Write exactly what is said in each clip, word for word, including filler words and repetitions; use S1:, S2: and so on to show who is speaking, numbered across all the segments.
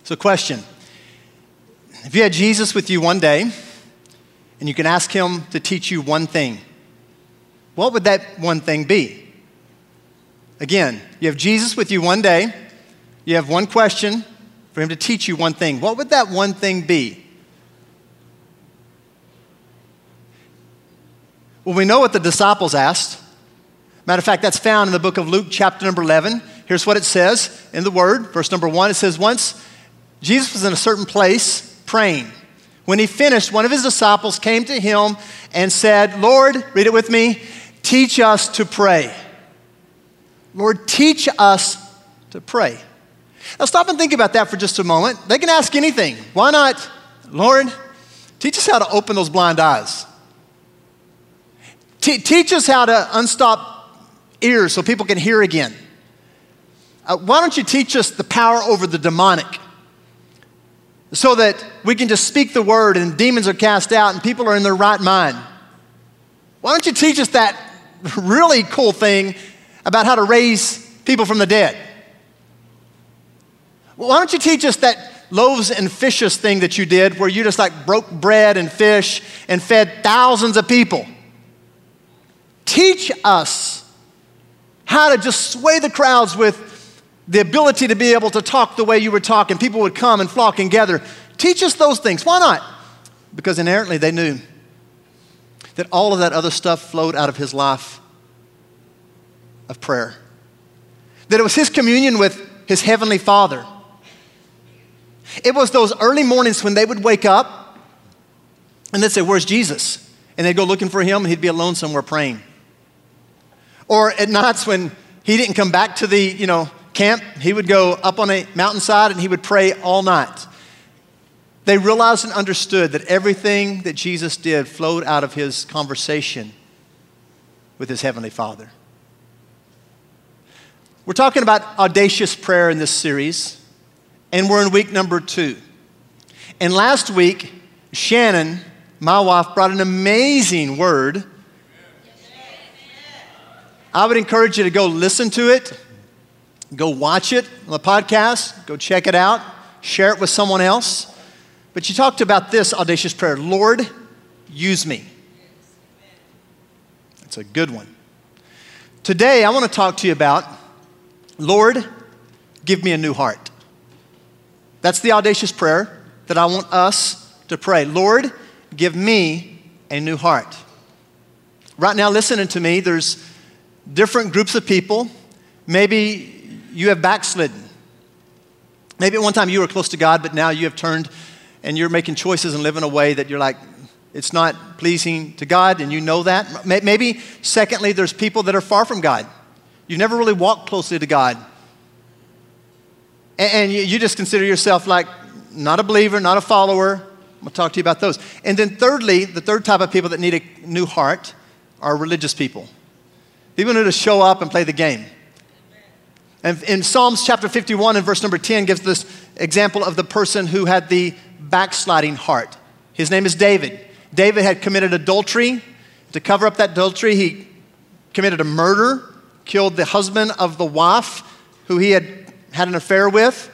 S1: So question, if you had Jesus with you one day and you can ask him to teach you one thing, what would that one thing be? Again, you have Jesus with you one day, you have one question for him to teach you one thing. What would that one thing be? Well, we know what the disciples asked. Matter of fact, that's found in the book of Luke, chapter number eleven. Here's what it says in the Word. Verse number one, it says, once Jesus was in a certain place praying. When he finished, one of his disciples came to him and said, Lord, read it with me, teach us to pray. Lord, teach us to pray. Now stop and think about that for just a moment. They can ask anything. Why not, Lord, teach us how to open those blind eyes. Te- teach us how to unstop ears so people can hear again. Uh, why don't you teach us the power over the demonic so that we can just speak the word and demons are cast out and people are in their right mind? Why don't you teach us that really cool thing about how to raise people from the dead? Why don't you teach us that loaves and fishes thing that you did where you just like broke bread and fish and fed thousands of people? Teach us how to just sway the crowds with the ability to be able to talk the way you were talking. People would come and flock and gather. Teach us those things. Why not? Because inherently they knew that all of that other stuff flowed out of his life of prayer. That it was his communion with his heavenly Father. It was those early mornings when they would wake up and they'd say, where's Jesus? And they'd go looking for him and he'd be alone somewhere praying. Or at nights when he didn't come back to the, you know, camp, he would go up on a mountainside and he would pray all night. They realized and understood that everything that Jesus did flowed out of his conversation with his heavenly Father. We're talking about audacious prayer in this series, and we're in week number two. And last week, Shannon, my wife, brought an amazing word. I would encourage you to go listen to it. Go watch it on the podcast. Go check it out. Share it with someone else. But you talked about this audacious prayer. Lord, use me. That's a good one. Today, I want to talk to you about, Lord, give me a new heart. That's the audacious prayer that I want us to pray. Lord, give me a new heart. Right now, listening to me, there's different groups of people. Maybe you have backslidden. Maybe at one time you were close to God, but now you have turned and you're making choices and living a way that you're like, it's not pleasing to God, and you know that. Maybe, secondly, there's people that are far from God. You've never really walked closely to God. And you just consider yourself like not a believer, not a follower. I'm going to talk to you about those. And then thirdly, the third type of people that need a new heart are religious people. People who need to show up and play the game. And in Psalms chapter fifty-one and verse number ten gives this example of the person who had the backsliding heart. His name is David. David had committed adultery. To cover up that adultery, he committed a murder, killed the husband of the wife who he had had an affair with.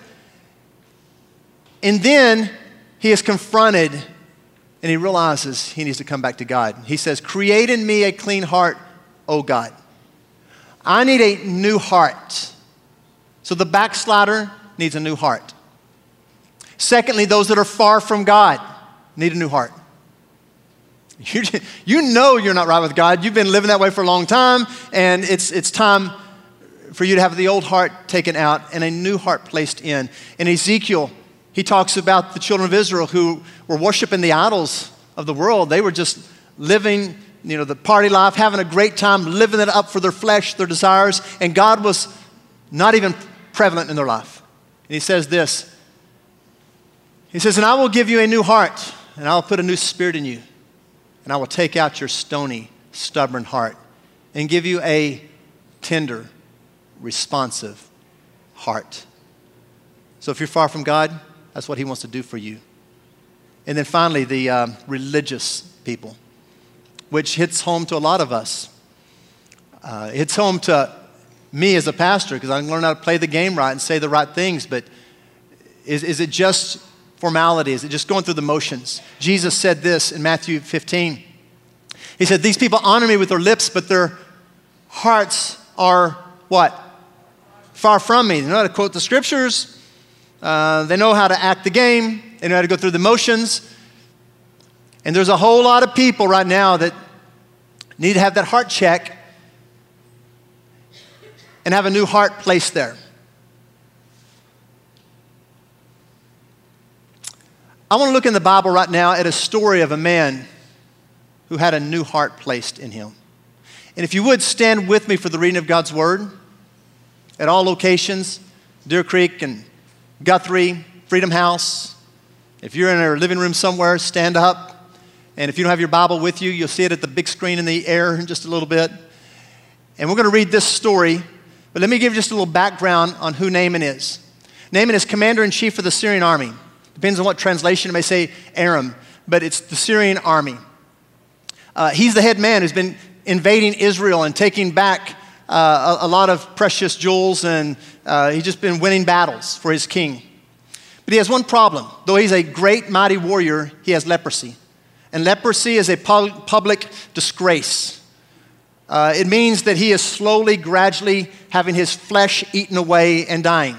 S1: And then he is confronted and he realizes he needs to come back to God. He says, create in me a clean heart, O God. I need a new heart. So the backslider needs a new heart. Secondly, those that are far from God need a new heart. You, you know you're not right with God. You've been living that way for a long time, and it's, it's time for you to have the old heart taken out and a new heart placed in. In Ezekiel, he talks about the children of Israel who were worshiping the idols of the world. They were just living, you know, the party life, having a great time, living it up for their flesh, their desires, and God was not even prevalent in their life. And he says this, he says, and I will give you a new heart, and I will put a new spirit in you, and I will take out your stony, stubborn heart and give you a tender, responsive heart. So if you're far from God, that's what he wants to do for you. And then finally, the um, religious people, which hits home to a lot of us. Uh, it hits home to me as a pastor because I can learn how to play the game right and say the right things. But Is, is it just formality? Is it just going through the motions? Jesus said this in Matthew fifteen. He said, these people honor me with their lips, but their hearts are what? Far from me. They know how to quote the scriptures. Uh, they know how to act the game. They know how to go through the motions. And there's a whole lot of people right now that need to have that heart check and have a new heart placed there. I want to look in the Bible right now at a story of a man who had a new heart placed in him. And if you would stand with me for the reading of God's Word at all locations, Deer Creek and Guthrie, Freedom House. If you're in a living room somewhere, stand up. And if you don't have your Bible with you, you'll see it at the big screen in the air in just a little bit. And we're going to read this story, but let me give you just a little background on who Naaman is. Naaman is commander-in-chief of the Syrian army. Depends on what translation. It may say Aram, but it's the Syrian army. Uh, he's the head man who's been invading Israel and taking back uh, a, a lot of precious jewels, and uh, he's just been winning battles for his king. But he has one problem. Though he's a great, mighty warrior, he has leprosy. And leprosy is a pub- public disgrace. Uh, it means that he is slowly, gradually having his flesh eaten away and dying.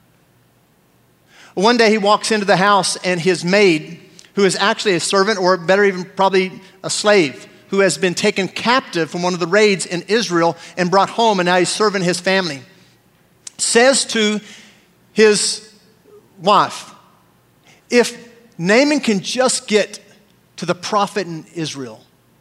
S1: One day he walks into the house and his maid, who is actually a servant, or better even probably a slave, who has been taken captive from one of the raids in Israel and brought home, and now he's serving his family, says to his wife, if Naaman can just get to the prophet in Israel,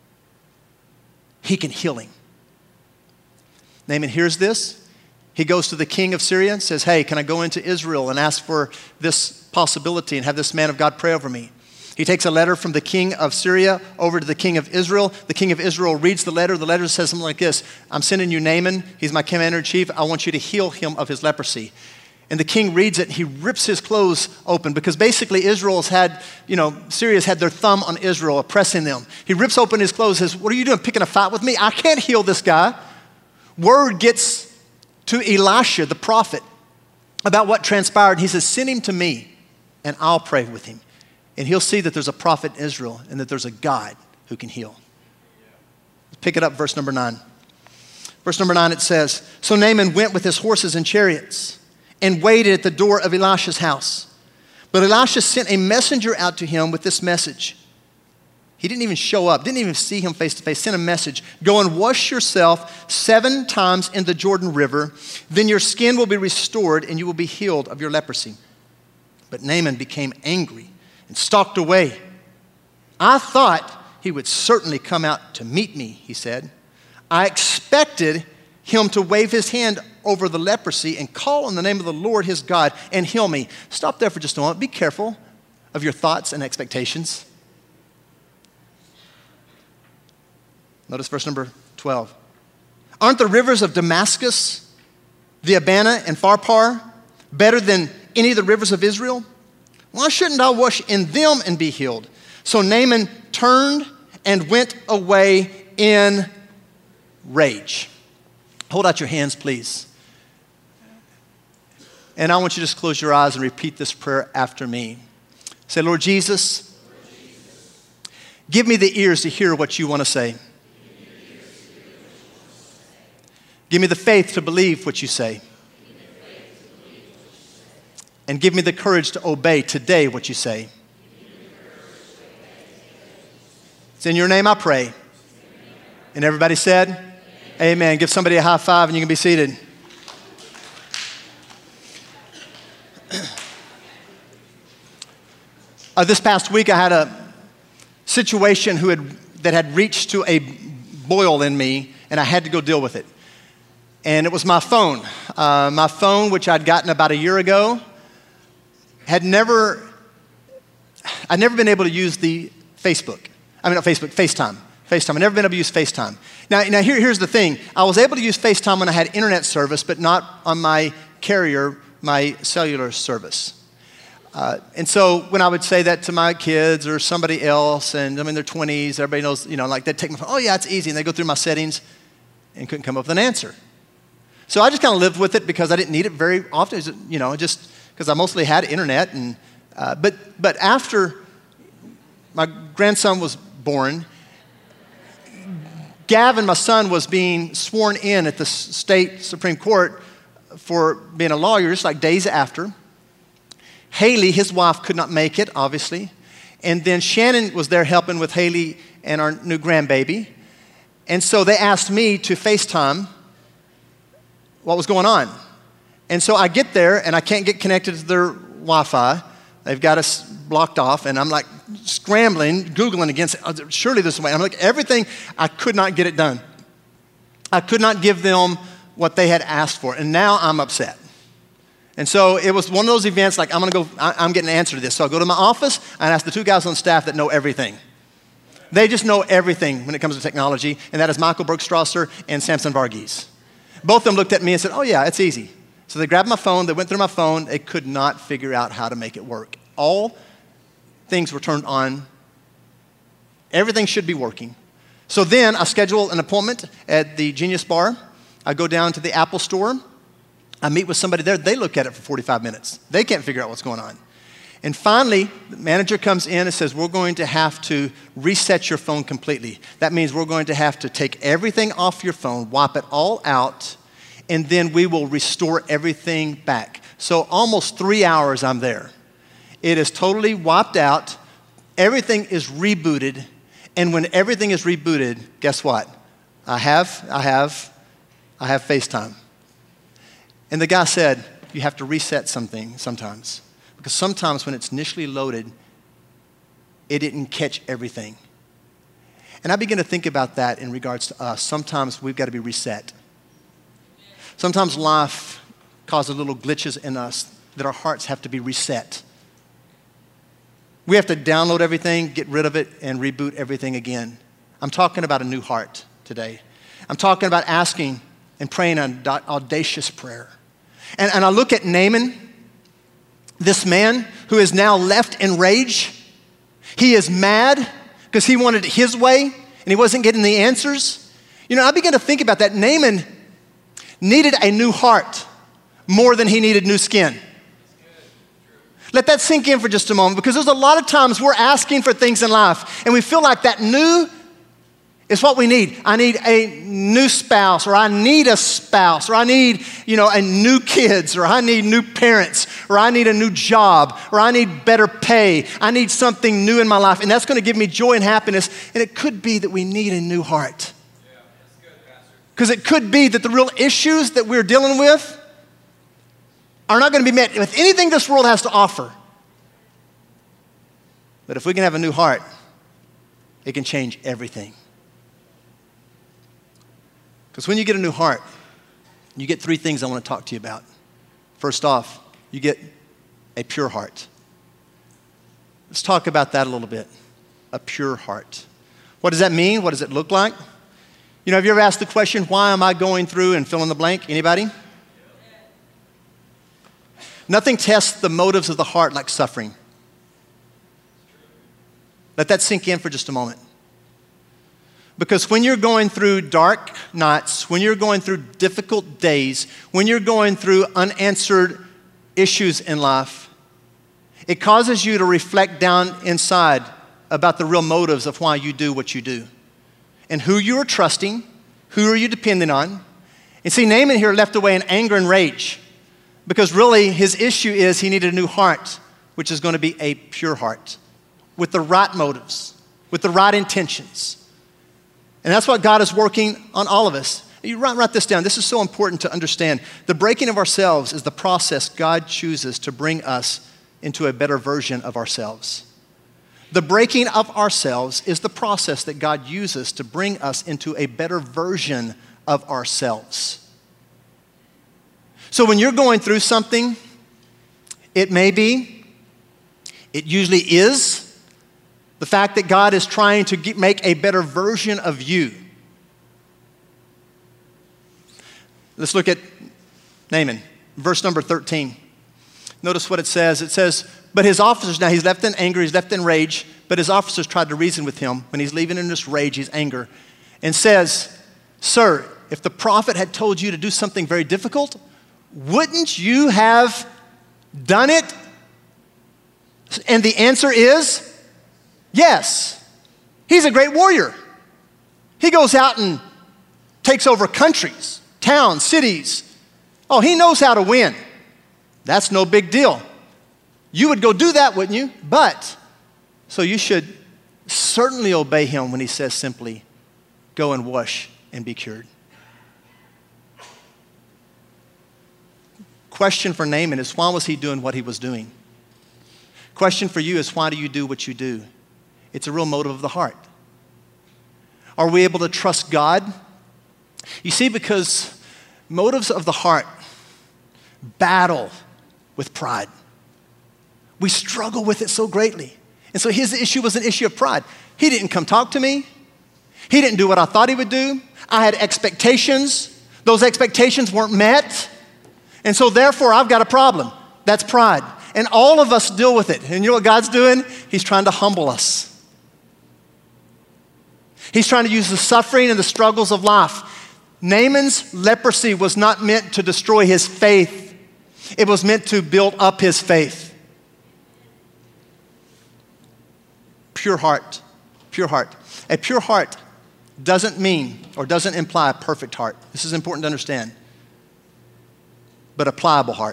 S1: he can heal him. Naaman hears this. He goes to the king of Syria and says, hey, can I go into Israel and ask for this possibility and have this man of God pray over me? He takes a letter from the king of Syria over to the king of Israel. The king of Israel reads the letter. The letter says something like this: I'm sending you Naaman. He's my commander-in-chief. I want you to heal him of his leprosy. And the king reads it. He rips his clothes open because basically Israel's had, you know, Syria's had their thumb on Israel, oppressing them. He rips open his clothes and says, what are you doing, picking a fight with me? I can't heal this guy. Word gets to Elisha, the prophet, about what transpired. He says, send him to me and I'll pray with him. And he'll see that there's a prophet in Israel and that there's a God who can heal. Let's pick it up, verse number nine. Verse number nine, it says, so Naaman went with his horses and chariots and waited at the door of Elisha's house. But Elisha sent a messenger out to him with this message. He didn't even show up, didn't even see him face to face, sent a message. Go and wash yourself seven times in the Jordan River, then your skin will be restored and you will be healed of your leprosy. But Naaman became angry and stalked away. I thought he would certainly come out to meet me, he said. I expected him to wave his hand over the leprosy and call on the name of the Lord his God and heal me. Stop there for just a moment. Be careful of your thoughts and expectations. Notice verse number twelve. Aren't the rivers of Damascus, the Abana and Pharpar, better than any of the rivers of Israel? Why shouldn't I wash in them and be healed? So Naaman turned and went away in rage. Hold out your hands, please. And I want you to just close your eyes and repeat this prayer after me. Say, Lord Jesus, give me the ears to hear what you want to say. Give me the faith to believe what you say. And give me the courage to obey today what you say. It's in your name I pray. And everybody said, amen. Amen. Give somebody a high five and you can be seated. Uh, this past week I had a situation who had, that had reached to a boil in me, and I had to go deal with it. And it was my phone. Uh, my phone, which I'd gotten about a year ago, had never, I'd never been able to use the Facebook. I mean, not Facebook, FaceTime. FaceTime. I've never been able to use FaceTime. Now, now here, here's the thing. I was able to use FaceTime when I had internet service, but not on my carrier, my cellular service. Uh, and so when I would say that to my kids or somebody else, and I'm in their twenties, everybody knows, you know, like they'd take my phone, oh yeah, it's easy. And they go through my settings and couldn't come up with an answer. So I just kind of lived with it because I didn't need it very often, you know, just because I mostly had internet. And, uh, but, but after my grandson was born, Gavin, my son, was being sworn in at the state Supreme Court for being a lawyer, just like days after. Haley, his wife, could not make it, obviously. And then Shannon was there helping with Haley and our new grandbaby. And so they asked me to FaceTime what was going on. And so I get there, and I can't get connected to their Wi-Fi. They've got us blocked off, and I'm like scrambling, Googling against it. Surely this way. I'm like, everything, I could not get it done. I could not give them what they had asked for, and now I'm upset. And so it was one of those events like, I'm gonna go, I, I'm getting an answer to this. So I go to my office and ask the two guys on staff that know everything. They just know everything when it comes to technology, and that is Michael Bergstrasser and Samson Varghese. Both of them looked at me and said, oh yeah, it's easy. So they grabbed my phone, they went through my phone, they could not figure out how to make it work. All things were turned on. Everything should be working. So then I schedule an appointment at the Genius Bar. I go down to the Apple store. I meet with somebody there. They look at it for forty-five minutes. They can't figure out what's going on. And finally, the manager comes in and says, we're going to have to reset your phone completely. That means we're going to have to take everything off your phone, wipe it all out, and then we will restore everything back. So almost three hours I'm there. It is totally wiped out. Everything is rebooted. And when everything is rebooted, guess what? I have, I have, I have FaceTime. And the guy said, you have to reset something sometimes. Because sometimes when it's initially loaded, it didn't catch everything. And I begin to think about that in regards to us. Sometimes we've got to be reset. Sometimes life causes little glitches in us that our hearts have to be reset. We have to download everything, get rid of it, and reboot everything again. I'm talking about a new heart today. I'm talking about asking and praying an audacious prayer. And, and I look at Naaman, this man who is now left in rage. He is mad because he wanted it his way and he wasn't getting the answers. You know, I began to think about that. Naaman needed a new heart more than he needed new skin. Let that sink in for just a moment, because there's a lot of times we're asking for things in life and we feel like that new is what we need. I need a new spouse, or I need a spouse, or I need, you know, a new kids, or I need new parents, or I need a new job, or I need better pay. I need something new in my life, and that's going to give me joy and happiness. And it could be that we need a new heart. Because it could be that the real issues that we're dealing with are not going to be met with anything this world has to offer. But if we can have a new heart, it can change everything. Because when you get a new heart, you get three things I want to talk to you about. First off, you get a pure heart. Let's talk about that a little bit. A pure heart. What does that mean? What does it look like? You know, have you ever asked the question, why am I going through and fill in the blank? Anybody? Nothing tests the motives of the heart like suffering. Let that sink in for just a moment. Because when you're going through dark nights, when you're going through difficult days, when you're going through unanswered issues in life, it causes you to reflect down inside about the real motives of why you do what you do. And who you are trusting, who are you depending on. And see, Naaman here left away in anger and rage, because really his issue is he needed a new heart, which is going to be a pure heart, with the right motives, with the right intentions. And that's what God is working on all of us. You write, write this down. This is so important to understand. The breaking of ourselves is the process God chooses to bring us into a better version of ourselves. The breaking of ourselves is the process that God uses to bring us into a better version of ourselves. So when you're going through something, it may be, it usually is, the fact that God is trying to get, make a better version of you. Let's look at Naaman, verse number thirteen. Notice what it says. It says, but his officers, now he's left in anger, he's left in rage, but his officers tried to reason with him when he's leaving in this rage, his anger, and says, sir, if the prophet had told you to do something very difficult, wouldn't you have done it? And the answer is yes. He's a great warrior. He goes out and takes over countries, towns, cities. Oh, he knows how to win. That's no big deal. You would go do that, wouldn't you? But, so you should certainly obey him when he says simply, go and wash and be cured. Question for Naaman is, why was he doing what he was doing? Question for you is, why do you do what you do? It's a real motive of the heart. Are we able to trust God? You see, because motives of the heart battle with pride. We struggle with it so greatly. And so his issue was an issue of pride. He didn't come talk to me. He didn't do what I thought he would do. I had expectations. Those expectations weren't met. And so therefore, I've got a problem. That's pride. And all of us deal with it. And you know what God's doing? He's trying to humble us. He's trying to use the suffering and the struggles of life. Naaman's leprosy was not meant to destroy his faith. It was meant to build up his faith. Pure heart. Pure heart. A pure heart doesn't mean or doesn't imply a perfect heart. This is important to understand. But a pliable heart.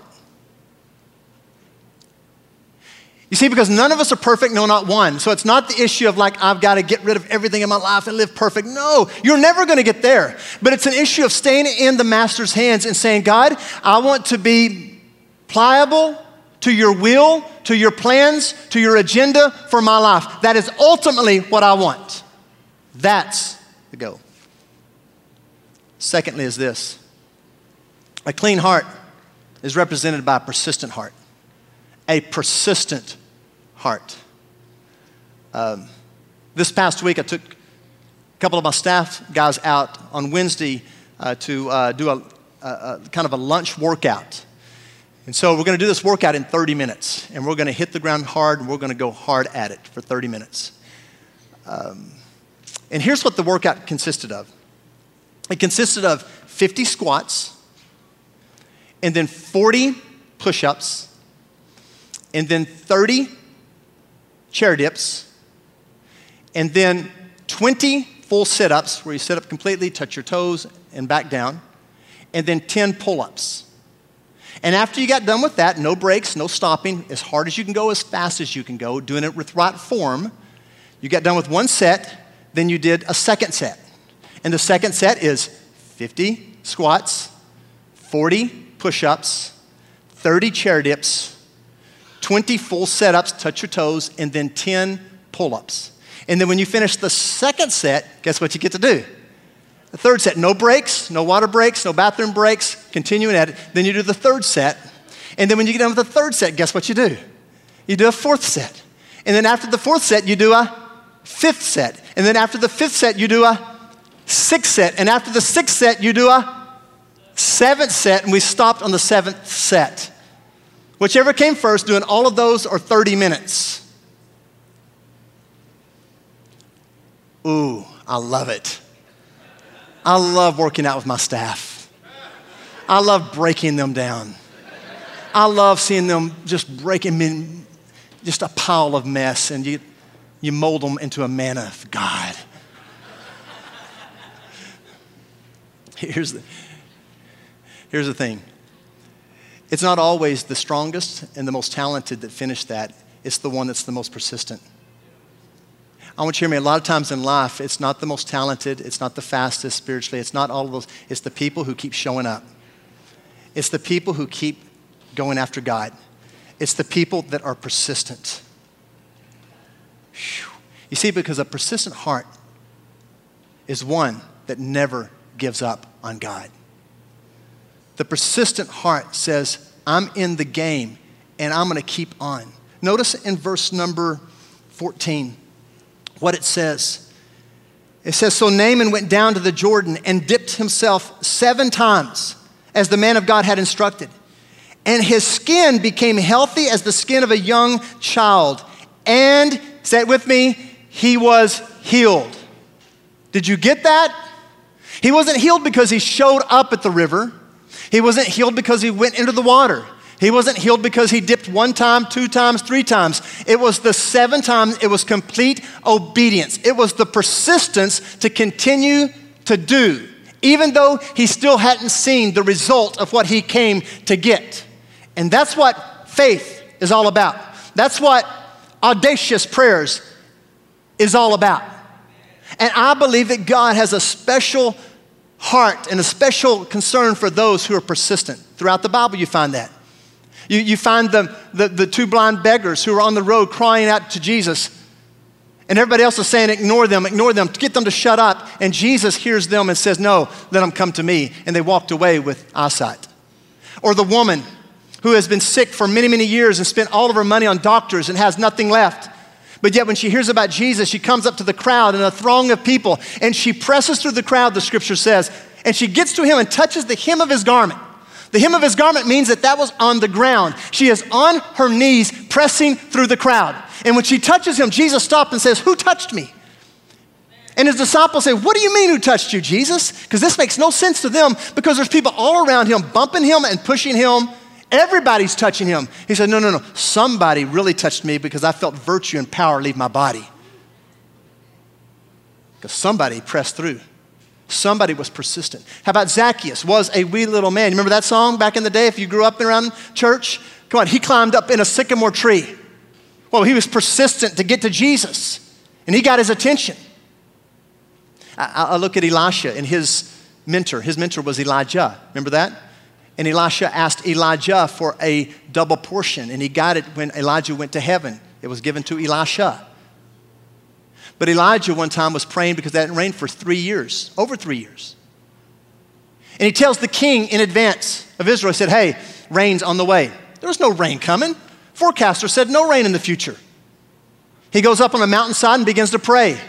S1: You see, because none of us are perfect, no, not one. So it's not the issue of like, I've got to get rid of everything in my life and live perfect. No, you're never going to get there. But it's an issue of staying in the master's hands and saying, God, I want to be pliable to your will, to your plans, to your agenda for my life. That is ultimately what I want. That's the goal. Secondly is this. A clean heart is represented by a persistent heart. A persistent heart. Um, this past week, I took a couple of my staff guys out on Wednesday uh, to uh, do a, a, a kind of a lunch workout. And so we're going to do this workout in thirty minutes. And we're going to hit the ground hard, and we're going to go hard at it for thirty minutes. Um, and here's what the workout consisted of. It consisted of fifty squats, and then forty push-ups, and then thirty chair dips, and then twenty full sit-ups where you sit up completely, touch your toes, and back down, and then ten pull-ups. And after you got done with that, no breaks, no stopping, as hard as you can go, as fast as you can go, doing it with right form, you got done with one set, then you did a second set. And the second set is fifty squats, forty push-ups, thirty chair dips, twenty full set-ups, touch your toes, and then ten pull-ups. And then when you finish the second set, guess what you get to do? The third set, no breaks, no water breaks, no bathroom breaks, continuing at it. Then you do the third set. And then when you get done with the third set, guess what you do? You do a fourth set. And then after the fourth set, you do a fifth set. And then after the fifth set, you do a sixth set. And after the sixth set, you do a seventh set. And we stopped on the seventh set. Whichever came first, doing all of those are thirty minutes. Ooh, I love it. I love working out with my staff. I love breaking them down. I love seeing them just breaking in just a pile of mess, and you, you mold them into a man of God. Here's the, here's the thing. It's not always the strongest and the most talented that finish that. It's the one that's the most persistent. I want you to hear me. A lot of times in life, it's not the most talented. It's not the fastest spiritually. It's not all of those. It's the people who keep showing up. It's the people who keep going after God. It's the people that are persistent. Whew. You see, because a persistent heart is one that never gives up on God. The persistent heart says, I'm in the game and I'm going to keep on. Notice in verse number fourteen what it says. It says, so Naaman went down to the Jordan and dipped himself seven times as the man of God had instructed. And his skin became healthy as the skin of a young child. And, say it with me, he was healed. Did you get that? He wasn't healed because he showed up at the river. He wasn't healed because he went into the water. He wasn't healed because he dipped one time, two times, three times. It was the seven times. It was complete obedience. It was the persistence to continue to do, even though he still hadn't seen the result of what he came to get. And that's what faith is all about. That's what audacious prayers is all about. And I believe that God has a special heart and a special concern for those who are persistent. Throughout the Bible, you find that. You, you find the, the, the two blind beggars who are on the road crying out to Jesus. And everybody else is saying, ignore them, ignore them, get them to shut up. And Jesus hears them and says, no, let them come to me. And they walked away with eyesight. Or the woman who has been sick for many, many years and spent all of her money on doctors and has nothing left. But yet when she hears about Jesus, she comes up to the crowd and a throng of people, and she presses through the crowd, the scripture says, and she gets to him and touches the hem of his garment. The hem of his garment means that that was on the ground. She is on her knees pressing through the crowd. And when she touches him, Jesus stopped and says, who touched me? And his disciples say, what do you mean who touched you, Jesus? Because this makes no sense to them because there's people all around him bumping him and pushing him. Everybody's touching him. He said, no, no, no. Somebody really touched me because I felt virtue and power leave my body. Because somebody pressed through. Somebody was persistent. How about Zacchaeus? Was a wee little man. You remember that song back in the day if you grew up around church? Come on, he climbed up in a sycamore tree. Well, he was persistent to get to Jesus, and he got his attention. I, I look at Elisha and his mentor. His mentor was Elijah. Remember that? And Elisha asked Elijah for a double portion, and he got it when Elijah went to heaven. It was given to Elisha. But Elijah one time was praying because it hadn't rained for three years, over three years. And he tells the king in advance of Israel, he said, hey, rain's on the way. There was no rain coming. Forecaster said no rain in the future. He goes up on a mountainside and begins to pray.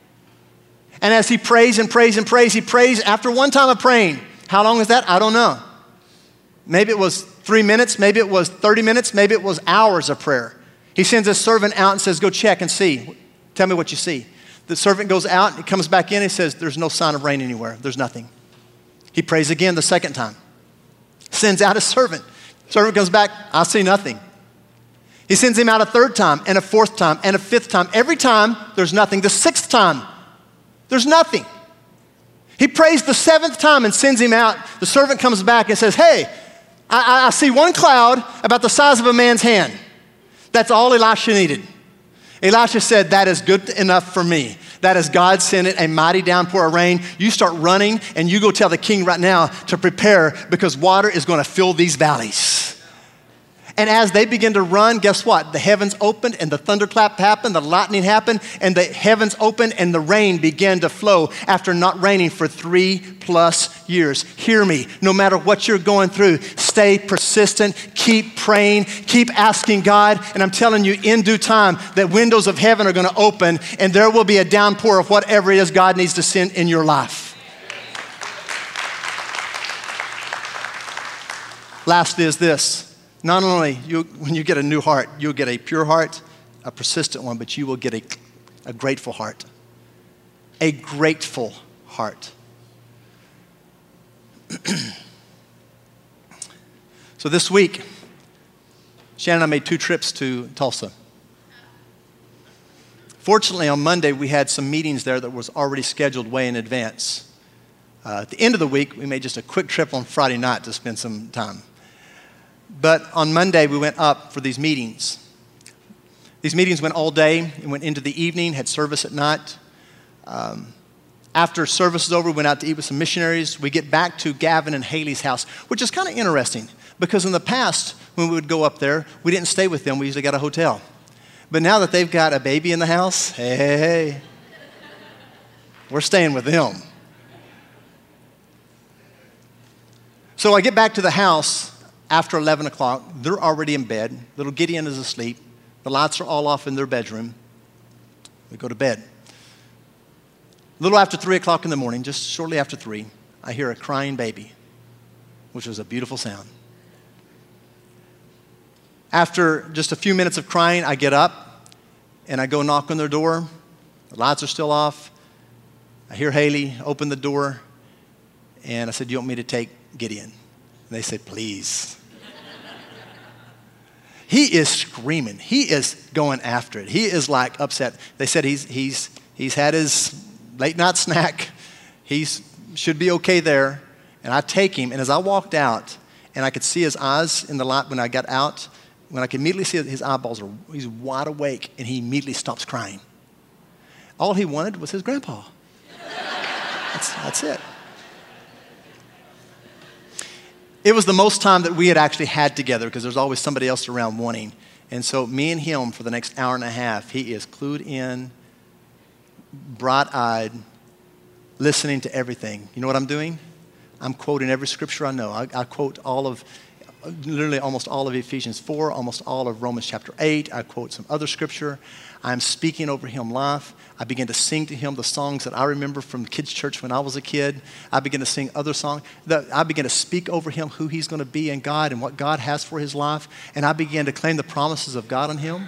S1: And as he prays and prays and prays, he prays after one time of praying. How long is that? I don't know. Maybe it was three minutes, maybe it was thirty minutes, maybe it was hours of prayer. He sends his servant out and says, go check and see. Tell me what you see. The servant goes out and he comes back in and says, there's no sign of rain anywhere. There's nothing. He prays again the second time. Sends out his servant. Servant comes back, I see nothing. He sends him out a third time and a fourth time and a fifth time. Every time, there's nothing. The sixth time, there's nothing. He prays the seventh time and sends him out. The servant comes back and says, hey, I, I see one cloud about the size of a man's hand. That's all Elisha needed. Elisha said, that is good enough for me. That is God sending a mighty downpour of rain. You start running and you go tell the king right now to prepare because water is going to fill these valleys. And as they begin to run, guess what? The heavens opened and the thunderclap happened, the lightning happened, and the heavens opened and the rain began to flow after not raining for three plus years. Hear me, no matter what you're going through, stay persistent, keep praying, keep asking God, and I'm telling you in due time that windows of heaven are gonna open and there will be a downpour of whatever it is God needs to send in your life. Last is this. Not only you, when you get a new heart, you'll get a pure heart, a persistent one, but you will get a, a grateful heart. A grateful heart. So this week, Shannon and I made two trips to Tulsa. Fortunately, on Monday, we had some meetings there that was already scheduled way in advance. Uh, at the end of the week, we made just a quick trip on Friday night to spend some time. But on Monday, we went up for these meetings. These meetings went all day and went into the evening, had service at night. Um, after service was over, we went out to eat with some missionaries. We get back to Gavin and Haley's house, which is kind of interesting because in the past, when we would go up there, we didn't stay with them. We usually got a hotel. But now that they've got a baby in the house, hey, hey, hey, we're staying with them. So I get back to the house after eleven o'clock. They're already in bed. Little Gideon is asleep. The lights are all off in their bedroom. We go to bed. A little after three o'clock in the morning, just shortly after three, I hear a crying baby, which was a beautiful sound. After just a few minutes of crying, I get up and I go knock on their door. The lights are still off. I hear Haley open the door and I said, "Do you want me to take Gideon?" And they said, "Please." he is screaming. He is going after it. He is like upset. They said he's, he's, he's had his late night snack. He should be okay there. And I take him, and as I walked out, and I could see his eyes in the light when I got out, when I could immediately see his eyeballs are, he's wide awake, and he immediately stops crying. All he wanted was his grandpa. That's, that's it. It was the most time that we had actually had together because there's always somebody else around wanting. And so me and him for the next hour and a half, he is clued in, bright-eyed, listening to everything. You know what I'm doing? I'm quoting every scripture I know. I, I quote all of, literally almost all of Ephesians four, almost all of Romans chapter eight. I quote some other scripture. I'm speaking over him life. I begin to sing to him the songs that I remember from kids' church when I was a kid. I begin to sing other songs. I begin to speak over him who he's going to be in God and what God has for his life. And I begin to claim the promises of God on him.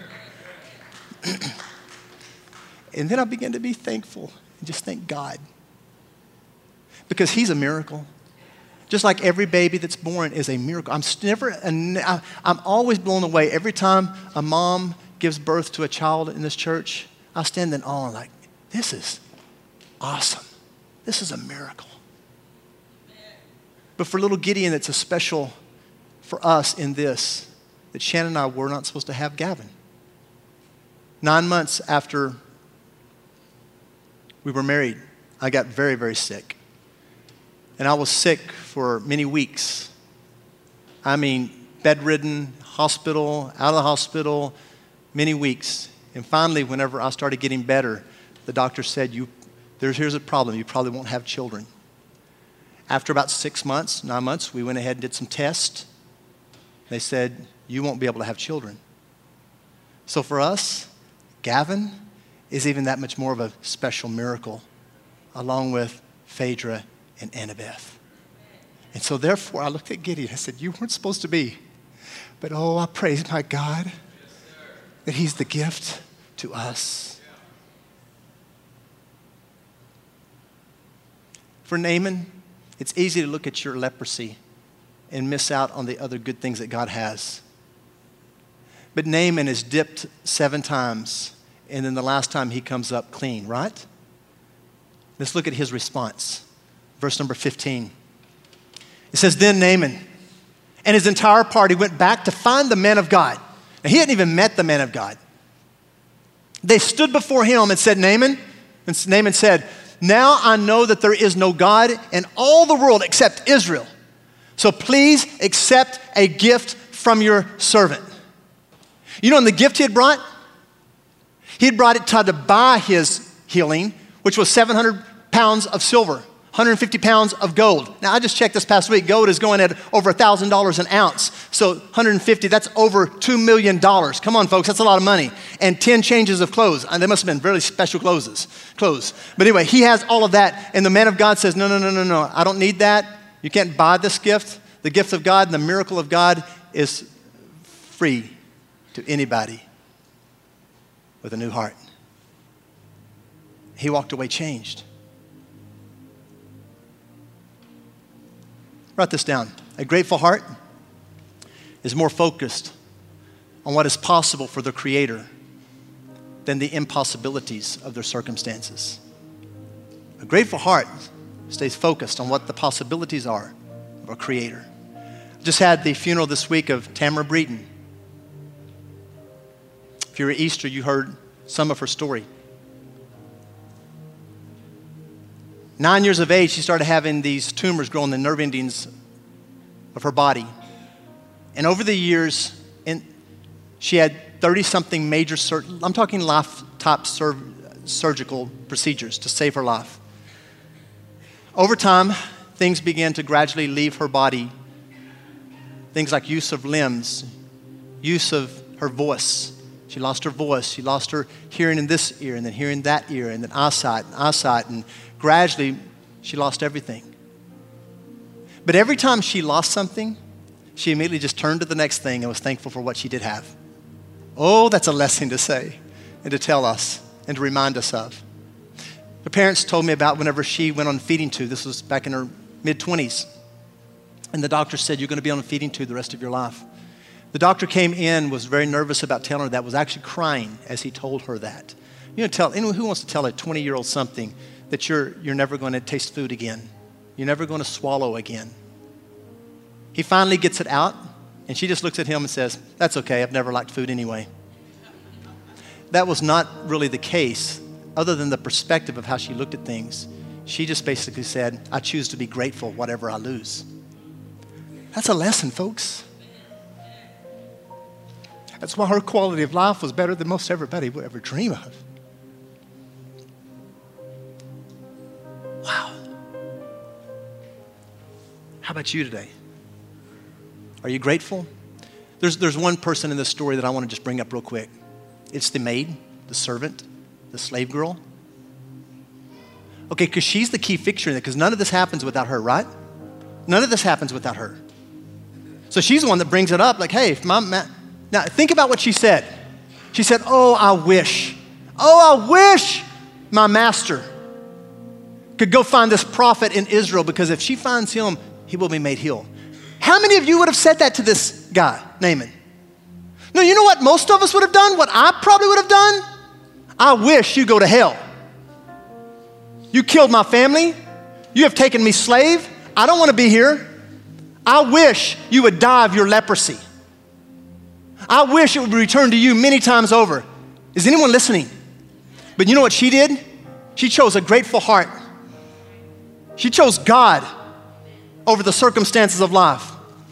S1: And then I begin to be thankful and just thank God. Because he's a miracle. Just like every baby that's born is a miracle. I'm never, I'm always blown away every time a mom gives birth to a child in this church. I stand in awe like, this is awesome. This is a miracle. But for little Gideon, it's a special for us in this, that Shannon and I were not supposed to have Gavin. Nine months after we were married, I got very, very sick. And I was sick for many weeks. I mean, bedridden, hospital, out of the hospital, many weeks. And finally, whenever I started getting better, the doctor said, "You, there's, here's a problem. You probably won't have children." After about six months, nine months, we went ahead and did some tests. They said, "You won't be able to have children." So for us, Gavin is even that much more of a special miracle, along with Phaedra and Annabeth. And so therefore, I looked at Gideon. I said, "You weren't supposed to be. But oh, I praise my God that he's the gift to us." For Naaman, it's easy to look at your leprosy and miss out on the other good things that God has. But Naaman is dipped seven times, and then the last time he comes up clean, right? Let's look at his response. Verse number fifteen. It says, "Then Naaman and his entire party went back to find the man of God." Now, he hadn't even met the man of God. They stood before him and said, "Naaman," and Naaman said, "Now I know that there is no God in all the world except Israel. So please accept a gift from your servant." You know, and the gift he had brought? He had brought it to buy his healing, which was seven hundred pounds of silver, one hundred fifty pounds of gold. Now, I just checked this past week. Gold is going at over one thousand dollars an ounce. So one hundred fifty, that's over two million dollars. Come on, folks, that's a lot of money. And ten changes of clothes. And they must have been really special clothes. clothes. But anyway, he has all of that. And the man of God says, no, no, no, no, no. I don't need that. You can't buy this gift. The gift of God and the miracle of God is free to anybody with a new heart. He walked away changed. Write this down. A grateful heart is more focused on what is possible for the Creator than the impossibilities of their circumstances. A grateful heart stays focused on what the possibilities are of our Creator. I just had the funeral this week of Tamara Breeden. If you were at Easter, you heard some of her story. Nine years of age, she started having these tumors grow in the nerve endings of her body. And over the years, in, she had thirty-something major, sur- I'm talking life-type sur- surgical procedures to save her life. Over time, things began to gradually leave her body. Things like use of limbs, use of her voice. She lost her voice. She lost her hearing in this ear and then hearing that ear and then eyesight and eyesight. And gradually, she lost everything. But every time she lost something, she immediately just turned to the next thing and was thankful for what she did have. Oh, that's a lesson to say and to tell us and to remind us of. Her parents told me about whenever she went on feeding tube. This was back in her mid-twenties. And the doctor said, "You're going to be on a feeding tube the rest of your life." The doctor came in, was very nervous about telling her that, was actually crying as he told her that. You know, tell anyone who wants to tell a twenty-year-old something that you're, you're never going to taste food again. You're never going to swallow again. He finally gets it out, and she just looks at him and says, that's okay, I've never liked food anyway. That was not really the case, other than the perspective of how she looked at things. She just basically said, I choose to be grateful whatever I lose. That's a lesson, folks. That's why her quality of life was better than most everybody would ever dream of. Wow. How about you today? Are you grateful? There's, there's one person in this story that I want to just bring up real quick. It's the maid, the servant, the slave girl. Okay, because she's the key fixture in it, because none of this happens without her, right? None of this happens without her. So she's the one that brings it up, like, hey, if my ma-. Now think about what she said. She said, oh, I wish, oh, I wish my master could go find this prophet in Israel, because if she finds him, he will be made healed. How many of you would have said that to this guy, Naaman? No, you know what most of us would have done? What I probably would have done? I wish you go to hell. You killed my family. You have taken me slave. I don't want to be here. I wish you would die of your leprosy. I wish it would return to you many times over. Is anyone listening? But you know what she did? She chose a grateful heart. She chose God over the circumstances of life.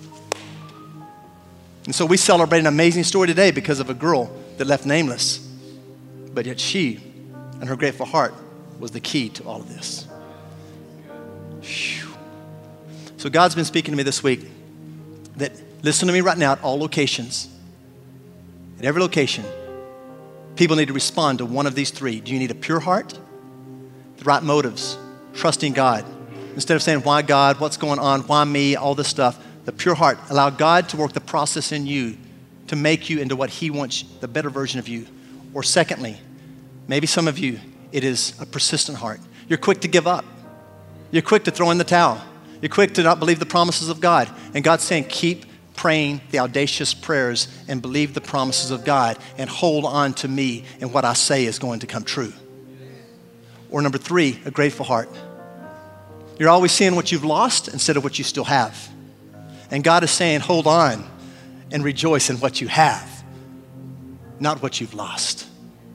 S1: And so we celebrate an amazing story today because of a girl that left nameless. But yet she and her grateful heart was the key to all of this. Whew. So God's been speaking to me this week that listen to me right now at all locations. At every location, people need to respond to one of these three. Do you need a pure heart? The right motives, trusting God. Instead of saying, why God, what's going on, why me, all this stuff. The pure heart. Allow God to work the process in you to make you into what he wants, the better version of you. Or secondly, maybe some of you, it is a persistent heart. You're quick to give up. You're quick to throw in the towel. You're quick to not believe the promises of God. And God's saying, keep praying the audacious prayers and believe the promises of God and hold on to me, and what I say is going to come true. Or number three, a grateful heart. You're always seeing what you've lost instead of what you still have. And God is saying, hold on and rejoice in what you have, not what you've lost.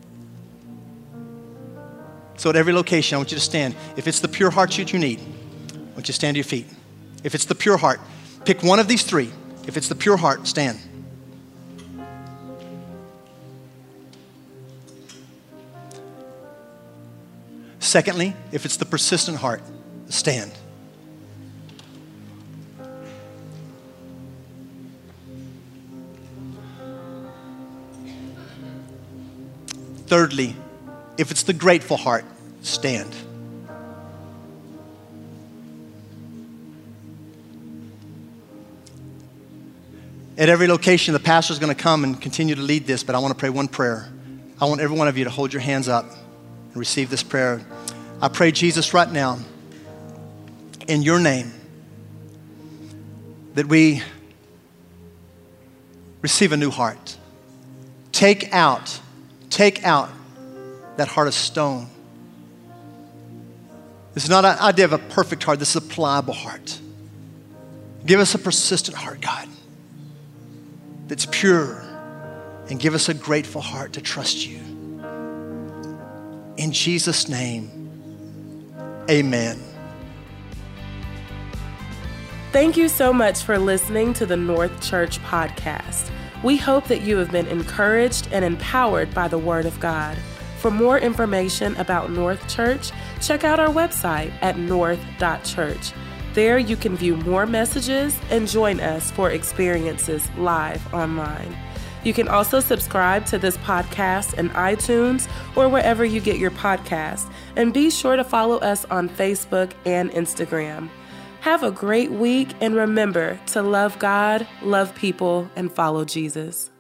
S1: So at every location, I want you to stand. If it's the pure heart that you need, I want you to stand to your feet. If it's the pure heart, pick one of these three. If it's the pure heart, stand. Secondly, if it's the persistent heart, stand. Thirdly, if it's the grateful heart, stand. At every location, the pastor's going to come and continue to lead this, but I want to pray one prayer. I want every one of you to hold your hands up and receive this prayer. I pray, Jesus, right now, in your name, that we receive a new heart. Take out, take out that heart of stone. This is not an idea of a perfect heart. This is a pliable heart. Give us a persistent heart, God, that's pure, and give us a grateful heart to trust you. In Jesus' name, amen.
S2: Thank you so much for listening to the North Church podcast. We hope that you have been encouraged and empowered by the Word of God. For more information about North Church, check out our website at north dot church. There you can view more messages and join us for experiences live online. You can also subscribe to this podcast in iTunes or wherever you get your podcasts, and be sure to follow us on Facebook and Instagram. Have a great week, and remember to love God, love people, and follow Jesus.